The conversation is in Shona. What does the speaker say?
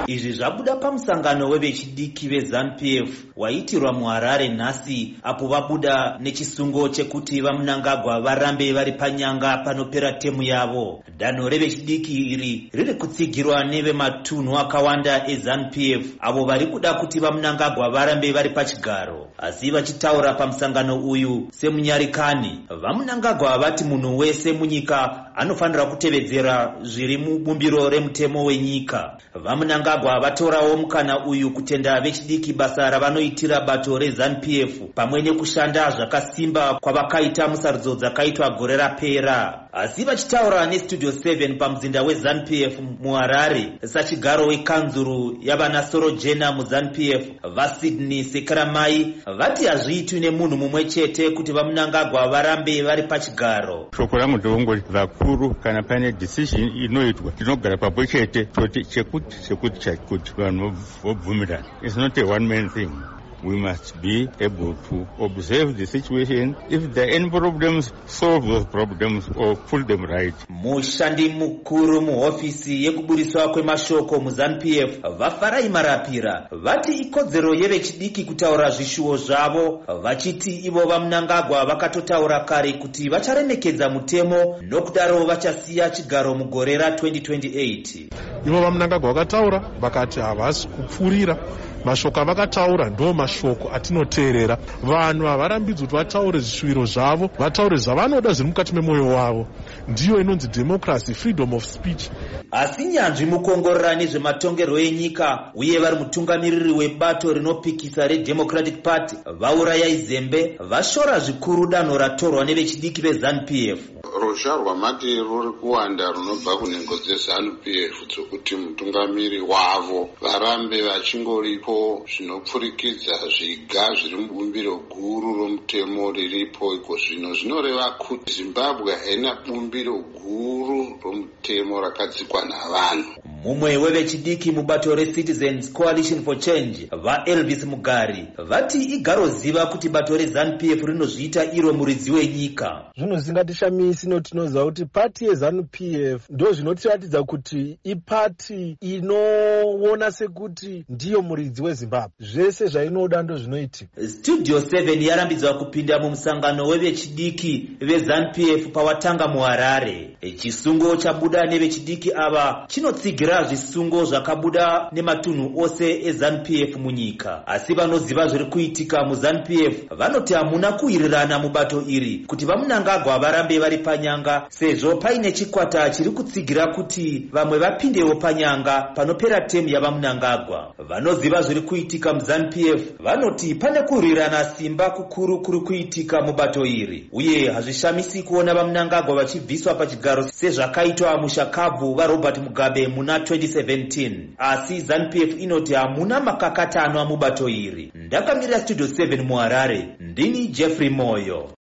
Izvi zvabuda pamusangano wevechidiki veZANU-PF waitirwa muHarare nhasi, apo vabuda nechisungo chekuti vaMnangagwa varambe vari panyanga panopera temu yavo. Danho revechidiki iri riri kutsigirwa nevematunhu akawanda eZANU-PF avo vari kuda kuti vaMnangagwa varambe vari pachigaro. Asi vachitaura pamusangano uyu semunyarikani, vaMnangagwa vati munhu wese munyika anofanira kutevedzera zviri mubumbiro remutemo wenyika. VaMnangagwa vatorawo mukana uyu kutenda vechidiki basa ravanoitira bato reZANU-PF pamwe nekushanda zvakasimba kwavakaita musarudzo dzakaitwa gore rapera. Asi vachitaura neStudio 7 pamuzinda weZANU-PF muHarare, sachigaro wekanzuru yavanasoro jena muZANU-PF vaSydney Sekeramai vati hazviitwi nemunhu mumwe chete kuti vaMnangagwa varambe vari pachigaro. Shoko rangu ndongoti vakuru kana pane decision inoitwa tinogara pamwe chete chekuti vanhu vobvumirana. It's not a one man thing. We must be able to observe the situation. If there are any problems, solve those problems or put them right. Mushandi mukuru muhofisi yekuburiswa kwemashoko muZANU-PF vaFarai Marapira vati ikodzero yevechidiki kutaura zvishuwo zvavo, vachiti ivo vaMnangagwa vakatotaura kare kuti vacharemekedza mutemo nokudaro vachasiya chigaro mugore ra2028. Ivo vaMnangagwa vakataura vakati havasi kupfurira. Mashoko avakataura ndo mashoko atinoteerera. Vanhu havarambidzwi kuti vataure zvishuwiro zvavo, vataure zvavanoda zviri mukati memwoyo wavo. Ndiyo inonzi democracy, freedom of speech. Asi nyanzvi mukongorora nezvematongerwo enyika uye vari mutungamiriri webato rinopikisa reDemocratic Party vaurayai Zembe vashora zvikuru danho ratorwa nevechidiki veZANU-PF. Ruzha rwamati ruri kuwanda runobva kunhengo dzeZANU-PF dzokuti mutungamiri wavo varambe vachingoripo zvinopfurikidza zviga zviri mubumbiro guru romutemo riripo iko zvino. Zvinoreva kuti Zimbabwe haina bumbiro guru romutemo rakadzikwa navanhu. Mumwe wevechidiki mubato reCitizens Coalition for Change vaElvis Mugari vati igaroziva kuti bato reZANU-PF rinozviita iro muridzi wenyika. Zvino zvingatishamisi notinoziva kuti pati yeZANU-PF ndo zvinotiratidza kuti ipati inoona sekuti ndiyo muridzi weZimbabwe. Zvese zvainoda ndo zvinoitika. Studio 7 yarambidzwa kupinda mumusangano wevechidiki veZANU-PF pawatanga muHarare. Chisungo chabuda nevechidiki ava chinotsigira zvisungo zvakabuda nematunhu ose eZANU-PF munyika. Asi vanoziva zviri kuitika muZANU-PF vanoti hamuna kuwirirana mubato iri kuti vaMnangagwa varambe vari panyanga, sezvo paine chikwata chiri kutsigira kuti vamwe vapindewo panyanga panopera temu yavaMnangagwa. Vanoziva zviri kuitika muZANU-PF vanoti pane kuwirirana simba kukuru kuri kuitika mubato iri, uye hazvishamisi kuona vaMnangagwa vachibviswa pachigaro sezvakaitwa mushakabvu vaRobert Mugabe muna 2017. Asi ZANU-PF inoti hamuna makakatanwa mubato iri. Ndakamirira Studio 7 muHarare, ndini Jeffrey Moyo.